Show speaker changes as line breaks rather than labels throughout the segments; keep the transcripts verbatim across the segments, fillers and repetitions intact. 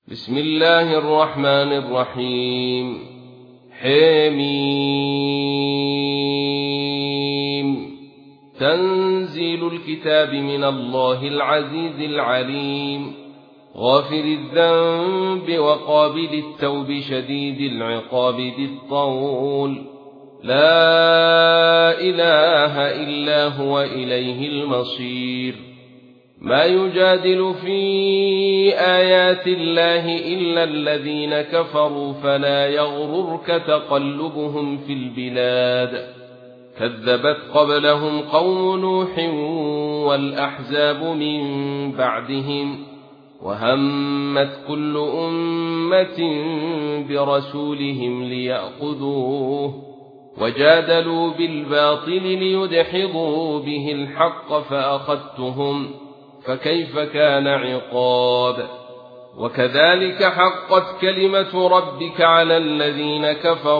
بسم الله الرحمن الرحيم. حميم. تنزيل الكتاب من الله العزيز العليم، غافر الذنب وقابل التوب شديد العقاب ذي الطول، لا إله إلا هو إليه المصير. ما يجادل في آيات الله إلا الذين كفروا، فلا يغررك تقلبهم في البلاد. كذبت قبلهم قوم نوح والأحزاب من بعدهم، وهمت كل أمة برسولهم ليأخذوه، وجادلوا بالباطل ليدحضوا به الحق فأخذتهم، فكيف كان عقاب. وكذلك حقت كلمة ربك على الذين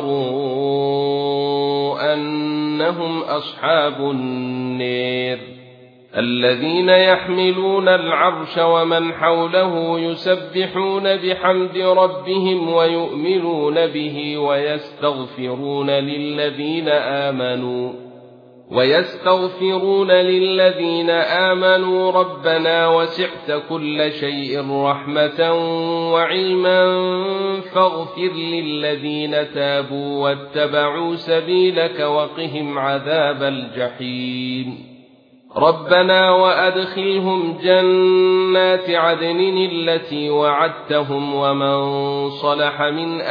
كفروا أنهم أصحاب النار، الذين يحملون العرش ومن حوله يسبحون بحمد ربهم ويؤمنون به ويستغفرون للذين آمنوا ويستغفرون للذين آمنوا ربنا وسعت كل شيء رحمة وعلما فاغفر للذين تابوا واتبعوا سبيلك وقهم عذاب الجحيم. ربنا وأدخلهم جنات عدن التي وعدتهم ومن صلح من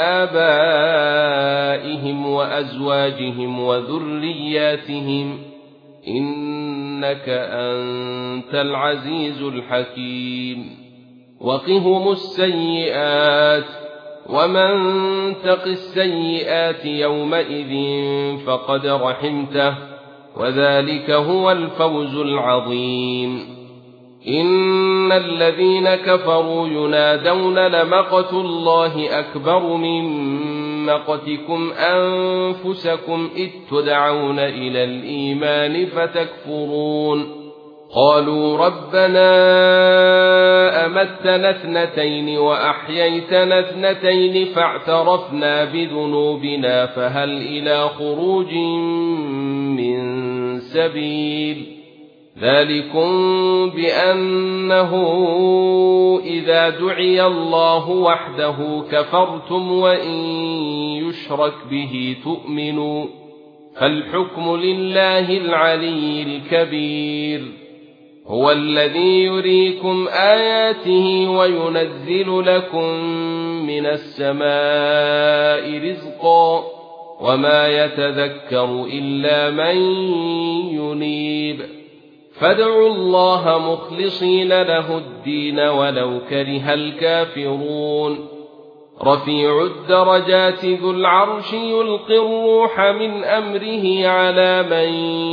آبائهم وأزواجهم وذرياتهم، إنك أنت العزيز الحكيم. وقهم السيئات، ومن تق السيئات يومئذ فقد رحمته، وذلك هو الفوز العظيم. إن الذين كفروا ينادون لمقت الله أكبر من مقتكم أنفسكم إذ تدعون إلى الإيمان فتكفرون. قالوا ربنا أمتنا اثنتين وأحييتنا اثنتين فاعترفنا بذنوبنا فهل إلى خروج من سبيل. ذلكم بأنه إذا دعي الله وحده كفرتم وإن يشرك به تؤمنوا، فالحكم لله العلي الكبير. هو الذي يريكم آياته وينزل لكم من السماء رزقا، وما يتذكر إلا من ينيب. فادعوا الله مخلصين له الدين ولو كره الكافرون. رفيع الدرجات ذو العرش يلقي الروح من أمره على من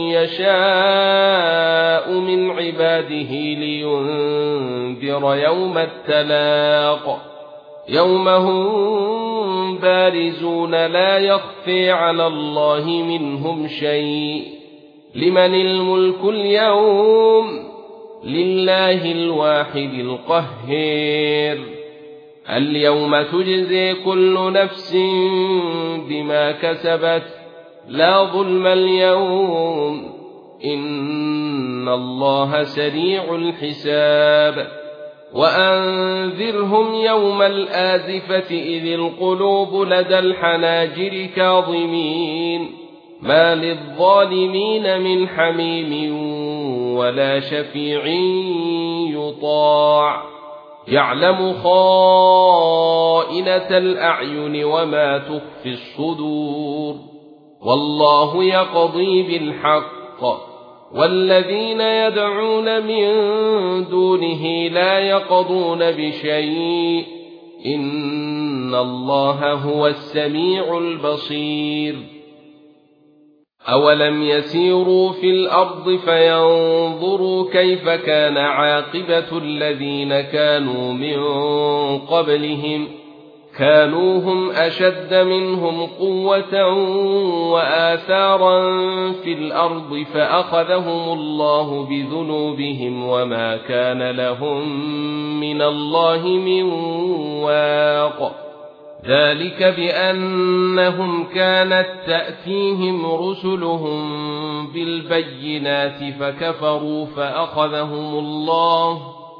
يشاء من عباده لينذر يوم التلاق، يوم هم بارزون لا يخفي على الله منهم شيء. لمن الملك اليوم؟ لله الواحد القهار. اليوم تجزي كل نفس بما كسبت، لا ظلم اليوم، إن الله سريع الحساب. وأنذرهم يوم الآزفة إذ القلوب لدى الحناجر كاظمين، ما للظالمين من حميم ولا شفيع يطاع. يعلم خائنة الأعين وما تخفي الصدور، والله يقضي بالحق، والذين يدعون من دونه لا يقضون بشيء، إن الله هو السميع البصير. أولم يسيروا في الأرض فينظروا كيف كان عاقبة الذين كانوا من قبلهم، كانوا هم أشد منهم قوة وآثارا في الأرض فأخذهم الله بذنوبهم وما كان لهم من الله من واق ذلك بأنهم كانت تأتيهم رسلهم بالبينات فكفروا فأخذهم الله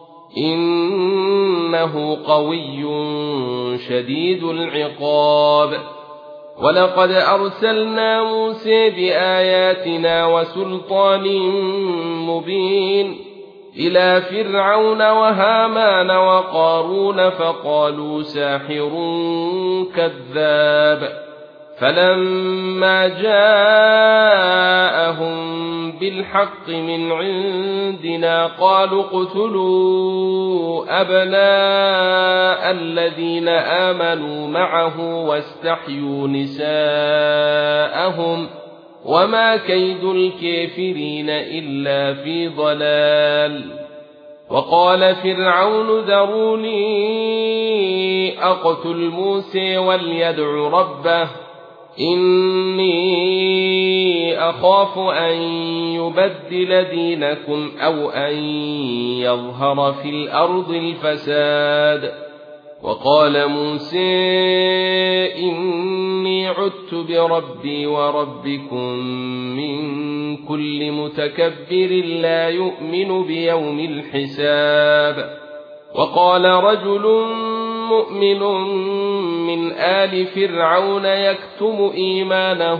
إنه قوي شديد العقاب ولقد أرسلنا موسى بآياتنا وسلطان مبين إلى فرعون وهامان وقارون فقالوا ساحر كذاب فلما جاءهم بالحق من عندنا قالوا اقتلوا أبناء الذين آمنوا معه واستحيوا نساءهم وما كيد الكافرين إلا في ضلال وقال فرعون ذروني أقتل موسى وليدع ربه إني أخاف أن يبدل دينكم أو أن يظهر في الأرض الفساد وقال موسى إني عدت بربي وربكم من كل متكبر لا يؤمن بيوم الحساب وقال رجل مؤمن من آل فرعون يكتم إيمانه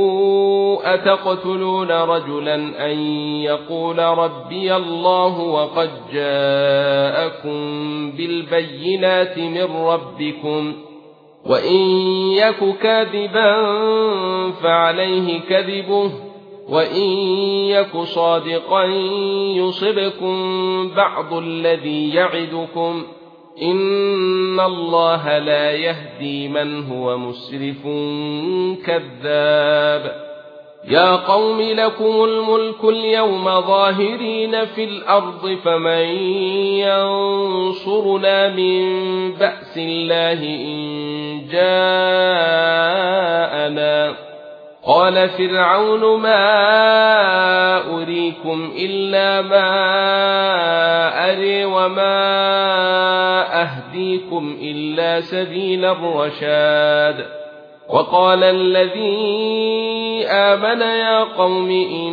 أتقتلون رجلا أن يقول ربي الله وقد جاءكم بالبينات من ربكم وإن يك كاذبا فعليه كذبه وإن يك صادقا يصبكم بعض الذي يعدكم إن الله لا يهدي من هو مسرف كذاب يا قوم لكم الملك اليوم ظاهرين في الأرض فمن ينصرنا من بأس الله إن جاءنا قال فرعون ما أريكم إلا ما أري وما أهديكم إلا سبيل الرشاد وقال الذي آمن يا قوم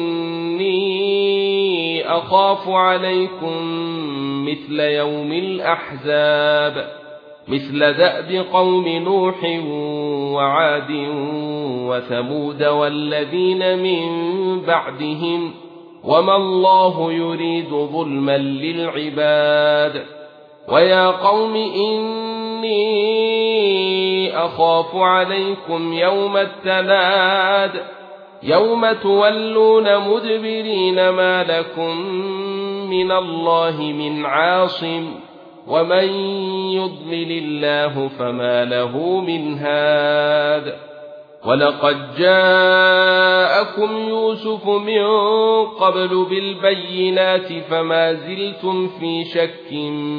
إني أخاف عليكم مثل يوم الأحزاب مثل دأب قوم نوح وعاد وثمود والذين من بعدهم وما الله يريد ظلما للعباد ويا قوم إني أخاف عليكم يوم التناد يوم تولون مدبرين ما لكم من الله من عاصم ومن يضلل الله فما له من هاد ولقد جاءكم يوسف من قبل بالبينات فما زلتم في شك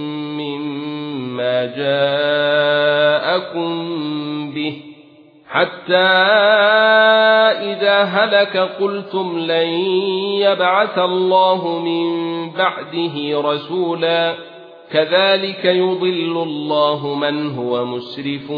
مما جاءكم به حتى إذا هلك قلتم لن يبعث الله من بعده رسولا كذلك يضل الله من هو مسرف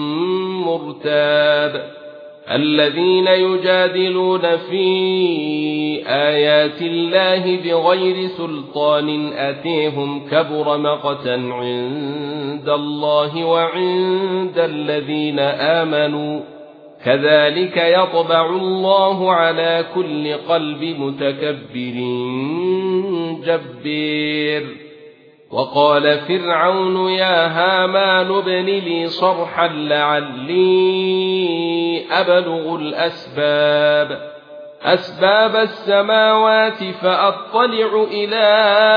مرتاب الذين يجادلون في آيات الله بغير سلطان أتيهم كبر مقتا عند الله وعند الذين آمنوا كذلك يطبع الله على كل قلب متكبر جبير وقال فرعون يا هامان ابن لي صرحا لعلي أبلغ الأسباب أسباب السماوات فأطلع إلى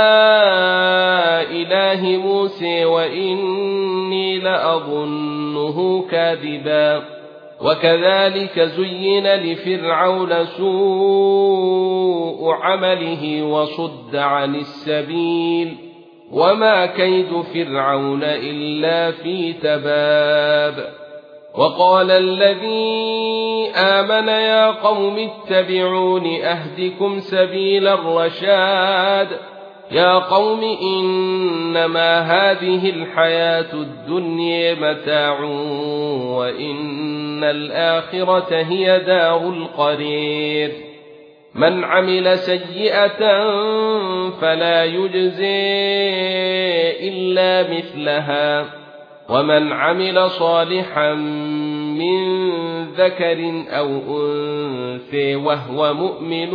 إله موسى وإني لأظنه كاذبا وكذلك زين لفرعون سوء عمله وصد عن السبيل وما كيد فرعون إلا في تباب وقال الذي آمن يا قوم اتبعون أهدكم سبيل الرشاد يا قوم إنما هذه الحياة الدنيا متاع وإن الآخرة هي دار القرير من عمل سيئة فلا يجزي إلا مثلها ومن عمل صالحا من ذكر أو أنثى وهو مؤمن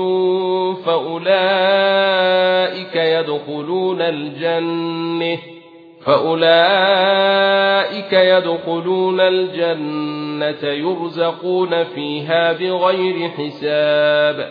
فأولئك يدخلون الجنة فأولئك يدخلون الجنة يرزقون فيها بغير حساب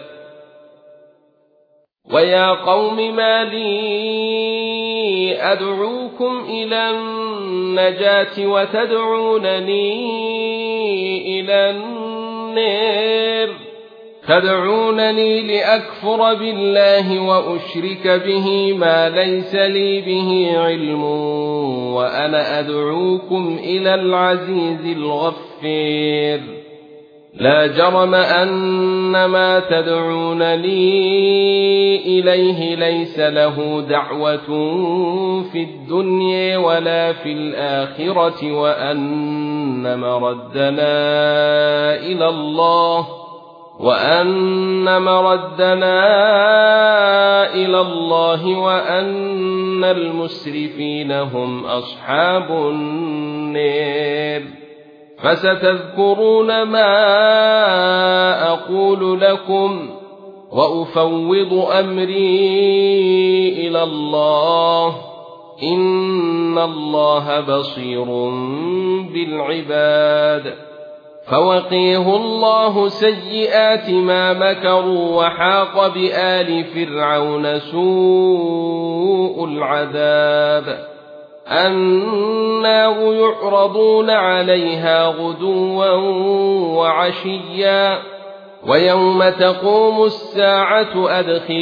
ويا قوم ما لي أدعوكم إلى النجاة وتدعونني إلى النار تدعونني لأكفر بالله وأشرك به ما ليس لي به علم وأنا أدعوكم إلى العزيز الغفير لا جرم أن ما تدعونني إليه ليس له دعوة في الدنيا ولا في الآخرة وأن مردنا إلى الله وأن مردنا إلى الله وأن المسرفين هم أصحاب النار فستذكرون ما أقول لكم وأفوض أمري إلى الله إن الله بصير بالعباد فوقيه الله سيئات ما مكروا وحاق بآل فرعون سوء العذاب النار يعرضون عليها غدوا وعشيا ويوم تقوم الساعة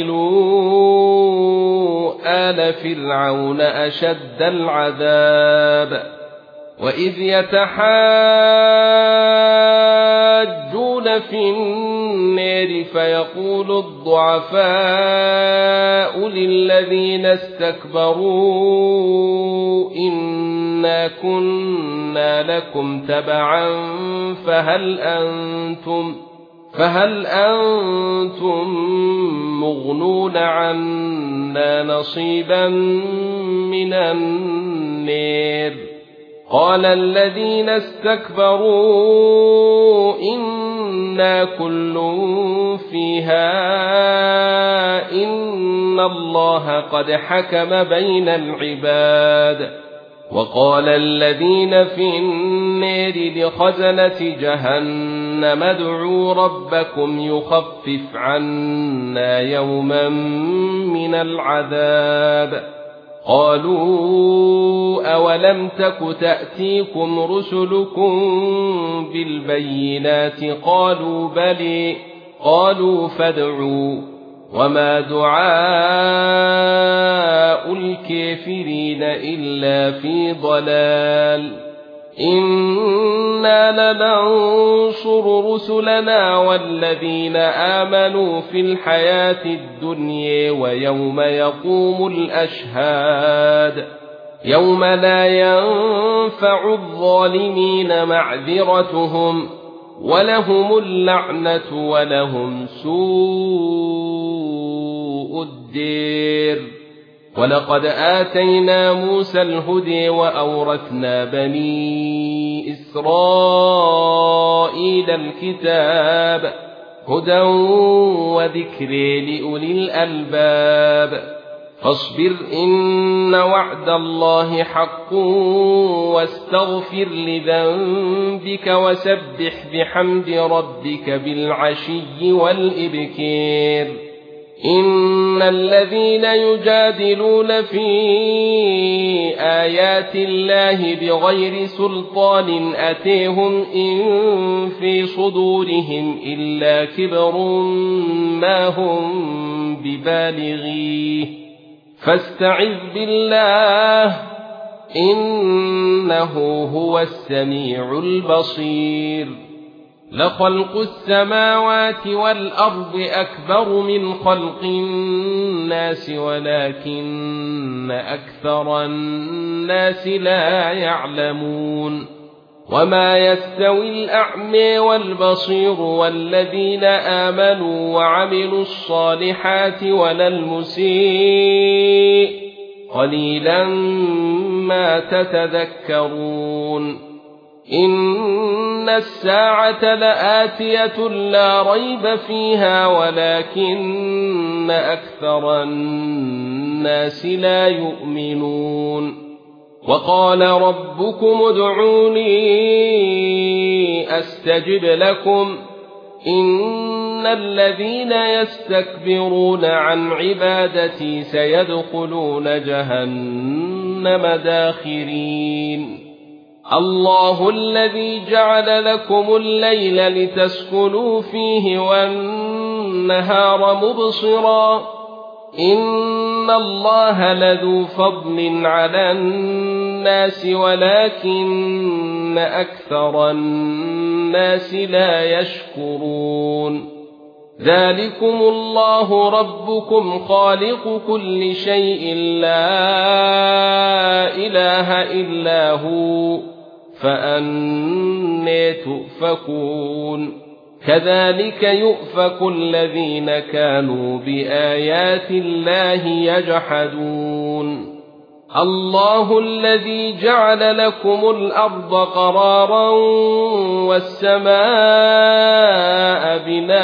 أدخلوا آل فرعون أشد العذاب وإذ يتحاجون في النار فيقول الضعفاء للذين استكبروا إنا كنا لكم تبعا فهل أنتم فهل أنتم مغنون عنا نصيبا من النار قال الذين استكبروا إنا كل فيها إن الله قد حكم بين العباد وقال الذين في النار لخزنة جهنم ادعوا ربكم يخفف عنا يوما من العذاب قالوا أولم تك تأتيكم رسلكم بالبينات قالوا بلى قالوا فادعوا وما دعاء الكافرين إلا في ضلال إنا لننصر رسلنا والذين آمنوا في الحياة الدنيا ويوم يقوم الأشهاد يوم لا ينفع الظالمين معذرتهم ولهم اللعنة ولهم سوء الدير ولقد آتينا موسى الهدى وأورثنا بني إسرائيل الكتاب هدى وذكر لأولي الألباب فاصبر إن وعد الله حق واستغفر لذنبك وسبح بحمد ربك بالعشي والإبكار إن الذين يجادلون في آيات الله بغير سلطان أتيهم إن في صدورهم إلا كبر ما هم ببالغيه فاستعذ بالله إنه هو السميع البصير. لخلق السماوات والأرض أكبر من خلق الناس ولكن أكثر الناس لا يعلمون. وما يستوي الأعمى والبصير والذين آمنوا وعملوا الصالحات ولا المسيء قليلا ما تتذكرون. إن الساعة لآتية لا ريب فيها ولكن أكثر الناس لا يؤمنون. وقال ربكم ادعوني أستجب لكم إن الذين يستكبرون عن عبادتي سيدخلون جهنم داخرين. الله الذي جعل لكم الليل لتسكنوا فيه والنهار مبصرا إن الله لذو فضل على الناس ولكن أكثر الناس لا يشكرون. ذلكم الله ربكم خالق كل شيء لا إله إلا هو فأنى تؤفكون. كذلك يؤفك الذين كانوا بآيات الله يجحدون. الله الذي جعل لكم الأرض قرارا والسماء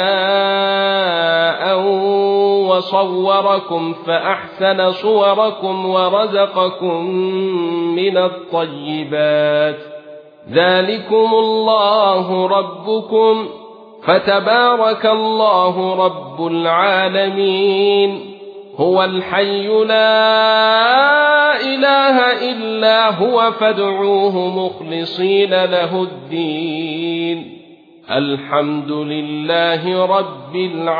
بناء وصوركم فأحسن صوركم ورزقكم من الطيبات. ذلكم الله ربكم فتبارك الله رب العالمين. هو الحي لا إله إلا هو فادعوه مخلصين له الدين. الحمد لله رب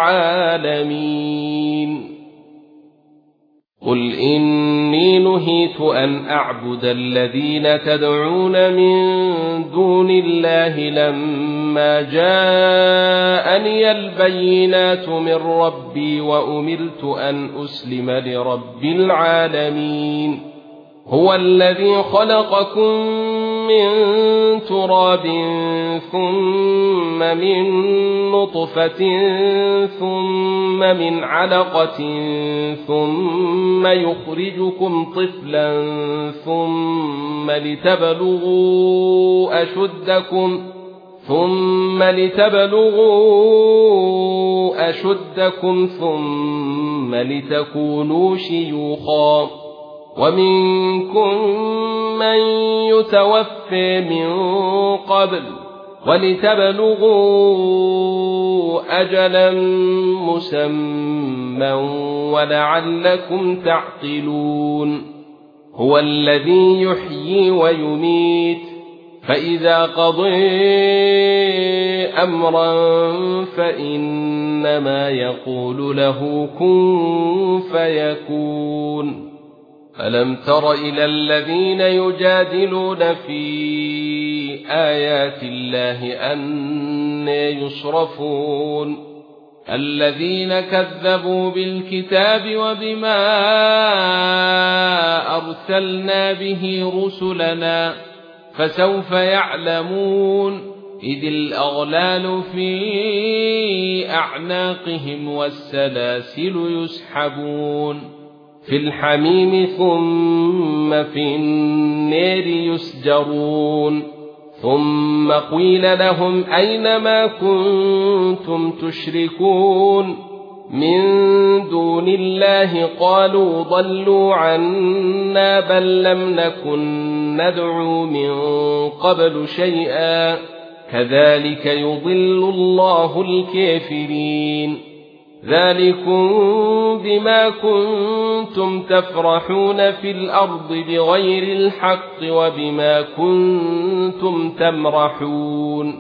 العالمين. قل إني نهيت أن أعبد الذين تدعون من دون الله لما جاءني البينات من ربي وأمرت أن أسلم لرب العالمين. هو الذي خلقكم من تراب ثم من نطفة ثم من علقة ثم يخرجكم طفلا ثم لتبلغوا أشدكم ثم لتبلغوا أشدكم ثم لتكونوا شيوخا ومنكم من يتوفى من قبل ولتبلغوا أجلا مسمى ولعلكم تعقلون. هو الذي يحيي ويميت فإذا قضى أمرا فإنما يقول له كن فيكون. ألم تر إلى الذين يجادلون في آيات الله أنى يصرفون. الذين كذبوا بالكتاب وبما أرسلنا به رسلنا فسوف يعلمون إذ الأغلال في أعناقهم والسلاسل يسحبون في الحميم ثم في النار يسجرون. ثم قيل لهم أين ما كنتم تشركون من دون الله قالوا ضلوا عنا بل لم نكن ندعو من قبل شيئا كذلك يضل الله الكافرين. ذلكم بما كنتم تفرحون في الأرض بغير الحق وبما كنتم تمرحون.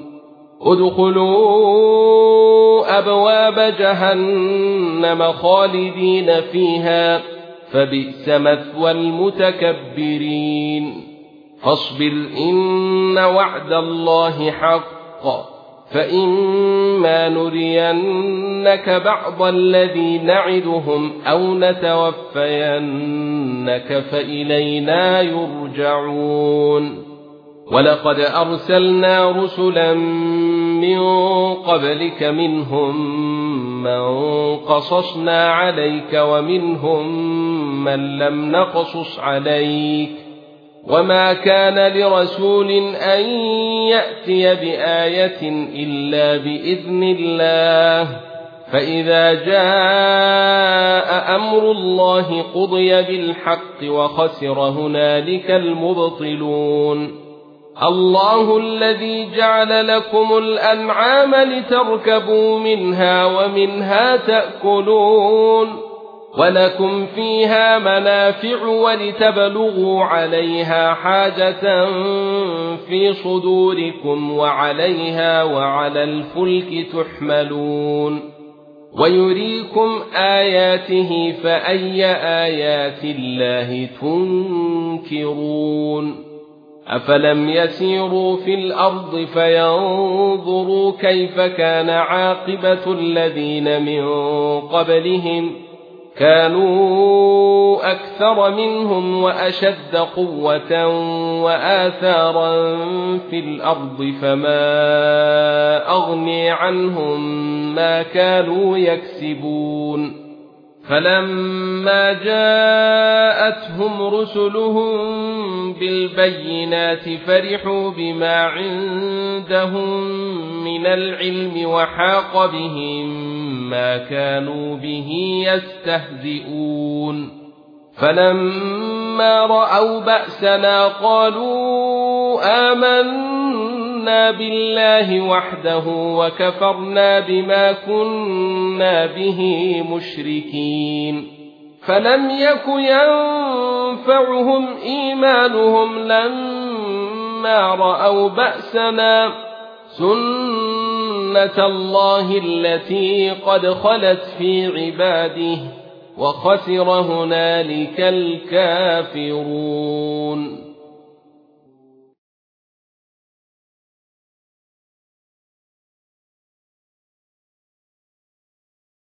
ادخلوا أبواب جهنم خالدين فيها فبئس مثوى المتكبرين فاصبر إن وعد الله حق فإما نرينك بعض الذي نعدهم أو نتوفينك فإلينا يرجعون ولقد أرسلنا رسلا من قبلك منهم من قصصنا عليك ومنهم من لم نقصص عليك وما كان لرسول أن يأتي بآية إلا بإذن الله فإذا جاء أمر الله قضي بالحق وخسر هنالك المبطلون الله الذي جعل لكم الأنعام لتركبوا منها ومنها تأكلون ولكم فيها منافع ولتبلغوا عليها حاجة في صدوركم وعليها وعلى الفلك تحملون ويريكم آياته فأي آيات الله تنكرون أفلم يسيروا في الأرض فينظروا كيف كان عاقبة الذين من قبلهم كانوا أكثر منهم وأشد قوة وآثارا في الأرض فما أغني عنهم ما كانوا يكسبون فلما جاءتهم رسلهم بالبينات فرحوا بما عندهم من العلم وحاق بهم ما كانوا به يستهزئون فلما رأوا بأسنا قالوا آمنا بالله وحده وكفرنا بما كنا به مشركين فلم يك ينفعهم إيمانهم لما رأوا بأسنا سنة الله التي قد خلت في عباده وخسر هنالك الكافرون